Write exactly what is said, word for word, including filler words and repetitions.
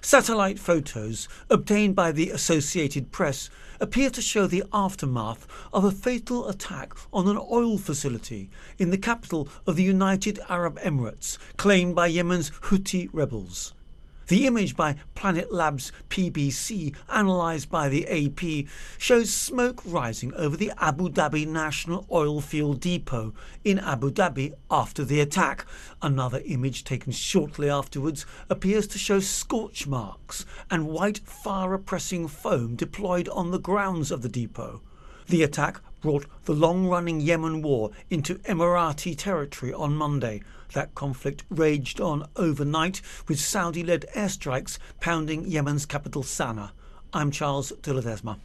Satellite photos obtained by the Associated Press appear to show the aftermath of a fatal attack on an oil facility in the capital of the United Arab Emirates, claimed by Yemen's Houthi rebels. The image by Planet Labs P B C, analysed by the A P, shows smoke rising over the Abu Dhabi National Oil Field Depot in Abu Dhabi after the attack. Another image taken shortly afterwards appears to show scorch marks and white fire-oppressing foam deployed on the grounds of the depot. The attack brought the long-running Yemen war into Emirati territory on Monday. That conflict raged on overnight, with Saudi-led airstrikes pounding Yemen's capital Sana'a. I'm Charles de Ledesma.